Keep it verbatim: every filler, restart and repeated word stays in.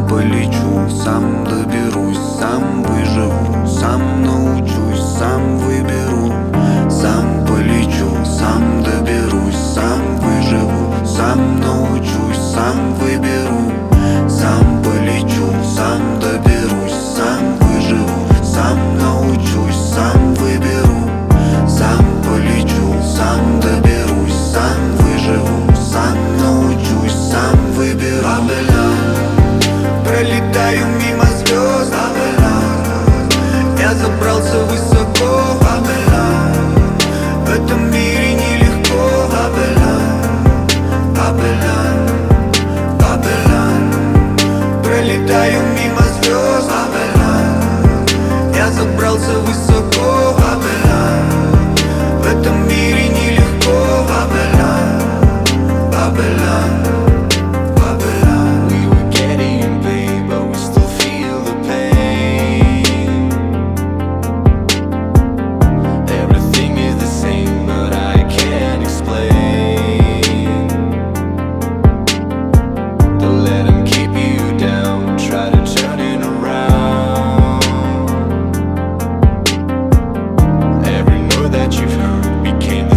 Сам полечу, сам доберусь, сам выживу, сам научусь, сам выберу. Сам полечу, сам доберусь, сам выживу, сам научусь, сам выберу. Сам полечу, сам доберусь, сам выживу, сам научусь, сам выберу. Сам полечу, сам доберусь, сам выживу, сам научусь, сам выберу. Бабелан, пролетаю мимо звезд. Бабелан, я забрался высоко. Бабелан, в этом мире нелегко. Бабелан, Бабелан, Бабелан, пролетаю мимо звезд. Бабелан, я забрался высоко. Бабелан, в этом мире нелегко. Бабелан, Бабелан, Бабелан. We were getting paid, but we still feel the pain. Everything is the same, but I can't explain. Don't let 'em keep you down, try to turn it around. Every note that you've heard became the